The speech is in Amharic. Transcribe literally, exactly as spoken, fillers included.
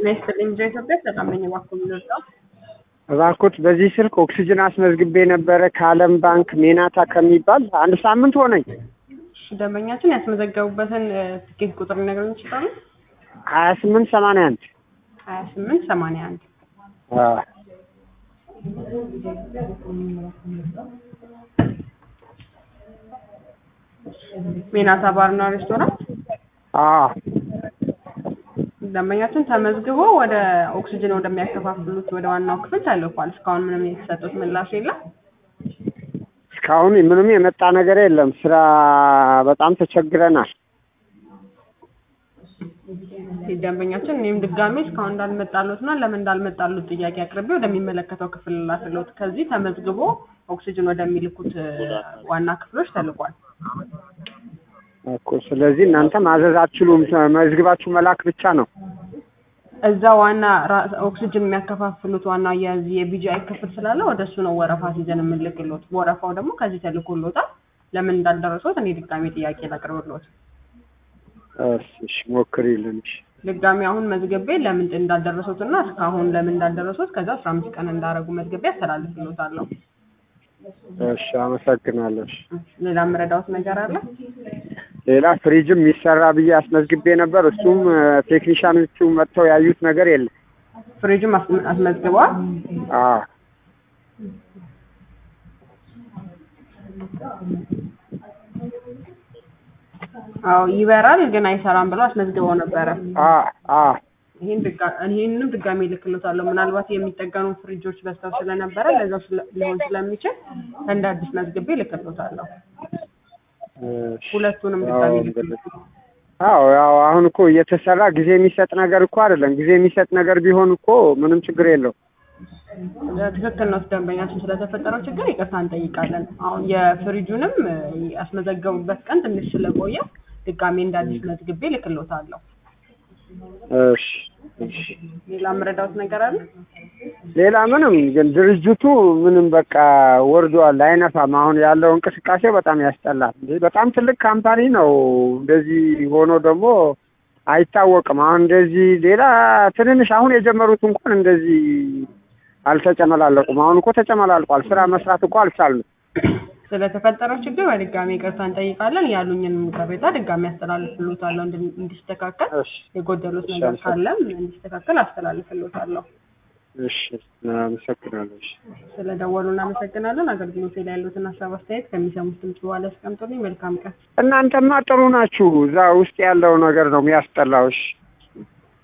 ነስተልኝ ኢትዮጵያ ተቀመኝ ባኩ ነው እባክዎት በዚህ ስልክ ኦክሲጅን አስመዝግቤ ነበር ከዓለም ባንክ ሜናታ ከሚባል አንድ ሳምንት ሆነኝ። እሺ ደንበኛችን ያስመዘገቡበትን ትኬት ቁጥር ነገሩን ይችላል? ሀያ ስምንት ሰማንያ አንድ ሀያ ስምንት ሰማንያ አንድ አዎ ሜናታ ባርና ሬስቶራንት አዎ ደንበኛችን ተመዝግቦ ወደ ኦክሲጅን ወደሚያከፋፍሉት ወደ ዋናው ክፍል ተልኳል። እስካሁን ምንም የተሰጡት ምላሽ የለም። እስካሁን ምንም የመጣ ነገር የለም። ስራ በጣም ተቸግረናል። ደንበኛችን እኔም ድጋሜ እስካሁን እንዳልመጣሉትና ለምን እንዳልመጣሉት ጥያቄ አቅርቤ ወደሚመለከተው ክፍል ላስሉት ከዚህ ተመዝግቦ ኦክሲጅን ወደሚልኩት ዋና ክፍሎች ተልኳል እኮ። ስለዚህ እናንተ ማዘዝ አትችሉም፣ መዝግባችሁ መላክ ብቻ ነው። እዛ ዋና ኦክሲጅን የሚያከፋፍሉት ዋና የዚህ የቢጂአይ ክፍል ስላለ ወደሱ ነው ወረፋ ሲዘን የምንልክሎት። ወረፋው ደግሞ ከዚህ ተልኮሎታል። ለምን እንዳልደረሱት እኔ ድጋሜ ጥያቄ ላቅርብሎት። እሺ ሞክሪልን። እሺ ድጋሜ አሁን መዝገቤ ለምን እንዳልደረሱትና እስካሁን ለምን እንዳልደረሱት ከዛ አስራ አምስት ቀን እንዳረጉ መዝገቤ አስተላልፍሎታለሁ። እሺ አመሰግናለሁ። ሌላ ምረዳውት ነገር አለ? ሌላ ፍሪጅም ይሰራ ብዬ አስመዝግቤ ነበር። እሱም ቴክኒሻኖቹ መጥተው ያዩት ነገር የለም። ፍሪጅም አስመዝግበዋል? አዎ አዎ ይበራል ግን አይሰራም ብለው አስመዝግበው ነበር። አዎ አዎ ይሄን ድጋ ይሄንንም ድጋሜ ልክሎታለሁ። ምናልባት የሚጠገኑ ፍሪጆች በስተው ስለነበረ ለዛው ሊሆን ስለሚችል እንደ አዲስ መዝግቤ ልክሎታለሁ። ሁለቱንም ድጋሜ ልክሎታለሁ። አዎ ያው አሁን እኮ እየተሰራ ጊዜ የሚሰጥ ነገር እኮ አይደለም። ጊዜ የሚሰጥ ነገር ቢሆን እኮ ምንም ችግር የለው። ትክክል ነው። ደንበኛችን ስለተፈጠረው ችግር ይቅርታ እንጠይቃለን። አሁን የፍሪጁንም ያስመዘገቡበት ቀን ትንሽ ስለቆየ ድጋሜ እንደ አዲስ መዝግቤ ልክሎታለሁ። እሺ እሺ ሌላ ምረዳውት ነገር አለ? ሌላ ምንም፣ ግን ድርጅቱ ምንም በቃ ወርዷል፣ አይነፋም። አሁን ያለው እንቅስቃሴ በጣም ያስጠላል። በጣም ትልቅ ካምፓኒ ነው። እንደዚህ ሆኖ ደግሞ አይታወቅም። አሁን እንደዚህ ሌላ ትንንሽ አሁን የጀመሩት እንኳን እንደዚህ አልተጨመላለቁም። አሁን እኮ ተጨመላልቋል። ስራ መስራት እኮ አልቻልንም። ስለተፈጠረው ችግር በድጋሚ ይቅርታ እንጠይቃለን። ያሉኝን ቅሬታ ድጋሚ አስተላልፍልዎታለሁ እንዲስተካከል። የጎደሉት ነገር ካለም እንዲስተካከል አስተላልፍልዎታለሁ። እሺ አመሰግናለሁ። እሺ ስለደወሉ እናመሰግናለን። አገልግሎት ላይ ያሉትን ሀሳብ አስተያየት ከሚሰሙት ድምጽ በኋላ አስቀምጡልኝ። መልካም ቀን። እናንተማ ጥሩ ናችሁ። እዛ ውስጥ ያለው ነገር ነው የሚያስጠላው። እሺ